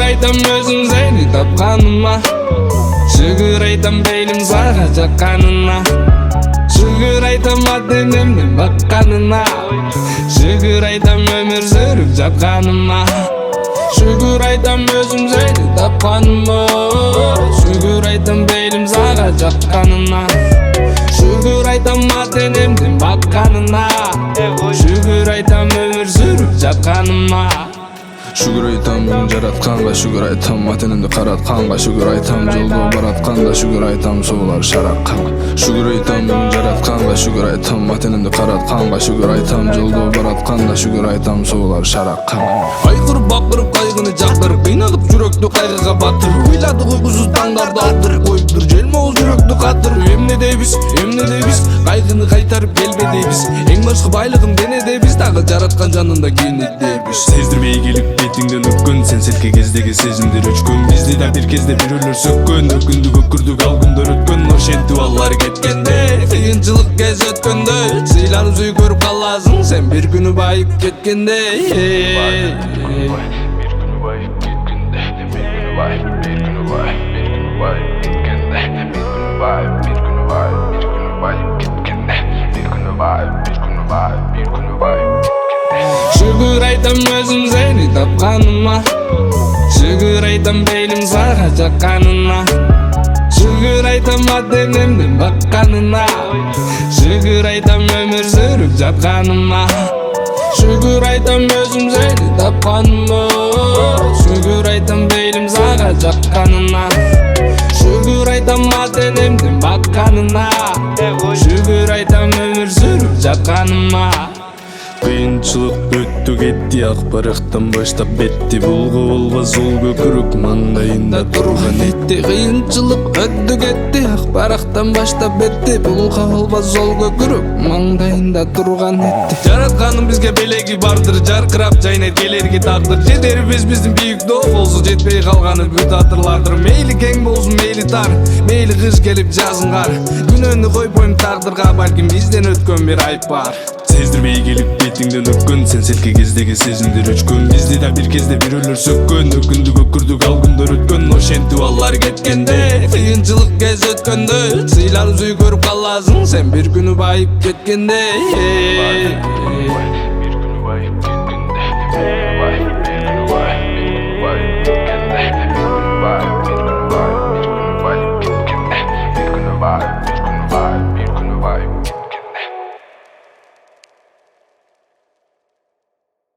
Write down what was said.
aytam özüm seni tapkanıma. Şükür aytam beylim sağa çakkanına. Şükür aytam adenemden bakkanına. Şükür aytam ömür sürüp жатkanıma. Şükür aytam özüm seni tapkanıma. Şükür aytam beylim sağa çakkanına. Şükür aytam adenemden bakkanına. Şükür aytam ömür sürüp жатkanıma. Şükür aytam meni jaratkanga, şükür aytam matenimdi karatkanga, şükür aytam joldo baratkanda, şükür aytam suular şarakkanga. Şükür aytam meni jaratkanga, şükür aytam matenimdi karatkanga, şükür aytam joldo baratkanda, şükür aytam suular şarakkanga. Aykırıp bakırıp kaygını jaktırıp, kıynadıp жүрөктү кайгыга батырып, ыйладык уйкусуз таңдарды алтырып, коюптур желмоол жүрөктү катырып. Эмне дейбиз, кайгыны кайтарып келбе дейбиз. Эң башкы байлыгым дене дейбиз, дагы жараткан жанында кийини дейбиз. Сездирбей келип бетиңден өпкөн, сен селке кездеги сезимдер өчкөн. Бизди да бир кезде бирөөлөр сөккөн, өкүндүк өкүрдүк ал күндөр өткөн. Ошентип алар кеткенде, Кыйынчылык кез өткөндө, сыйланып сүй көрүп каласың сен бир күнү байып кеткенде. Şükür aytam özüm seni tapkanıma. Şükür aytam beylim sağa çakkanına. Şükür aytam adenemden bakkanına. Şükür aytam ömür sürüp жатkanıma. Şükür aytam özüm seni tapkanıma. Şükür aytam beylim sağa çakkanına. Şükür aytam adenemden bakkanına. Şükür aytam ömür sürüp жатkanıma. кыйынчылык өттү кетти, ак барактан баштап бетти. Булга зол көкүрүк маңдайында турган etти. Kıyınçılık öttü gitti, ak baraqtan başta betti. Bulga zol көкүрүк маңдайында турган etти. Жаратканын бизге белеги бардыр, жаркырап жайнайт келерги тагдыр. Жетерибиз биздин бийик доо болсун, жетпей калганы бүт атырлардыр. Мейли кең болсун, мейли тар, мейли кыш келип жазын кар. Күнөөнү койбойм тагдырга, балким бизден өткөн бир айып бар. Сездирбей келип бетиңден өпкөн, сен селке кездеги сезимдер өчкөн. Бизди да бир кезде бирөөлөр сөккөн, өкүндүк өкүрдүк ал күндөр өткөн. Ошентип алар кеткенде, кыйынчылык кез өткөндө, сыйланып сүй көрүп каласың сен бир күнү байып кеткенде.